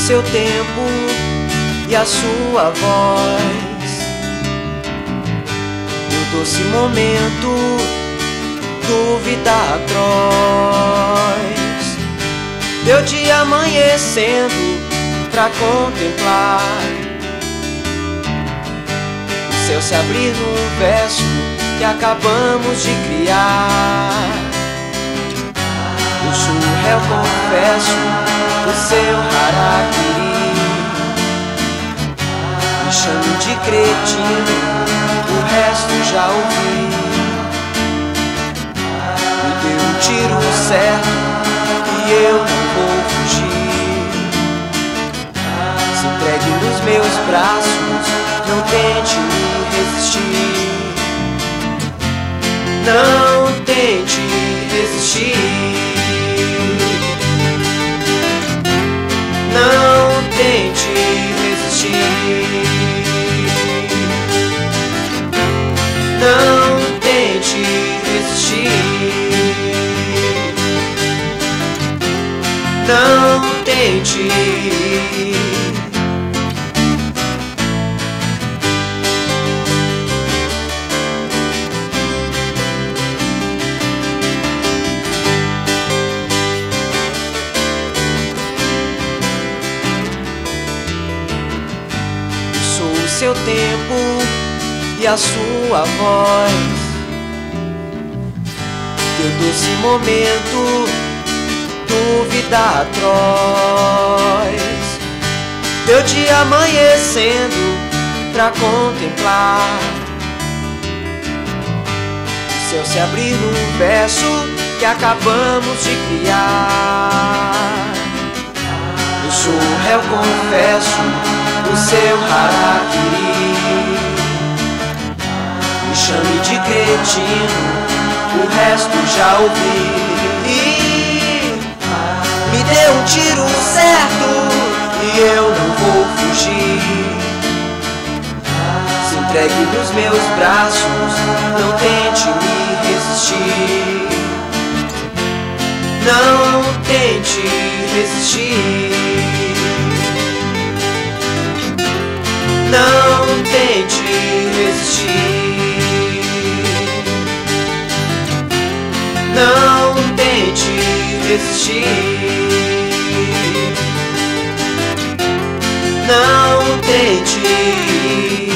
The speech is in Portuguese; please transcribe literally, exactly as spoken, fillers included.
seu tempo e a sua voz, e o doce momento, dúvida atroz, teu dia amanhecendo pra contemplar o céu se abrir num verso que acabamos de criar. Eu sou o réu, confesso, do seu harakiri. Me chame de cretino, o resto já ouvi. Me dê um tiro certo e eu não vou fugir. Se entregue nos meus braços, não tente me resistir. Não tente resistir. Não tente resistir. Não tente resistir. Não tente. Seu tempo e a sua voz, teu doce momento, dúvida atroz, teu dia amanhecendo pra contemplar o céu se abrir num verso que acabamos de criar. Eu sou o réu, confesso, o seu harakiri. Me chame de cretino, o resto já ouvi. Me dê um tiro certo e eu não vou fugir. Se entregue nos meus braços, não tente me resistir. Não tente resistir. Não tente resistir. Não tente resistir. Não tente.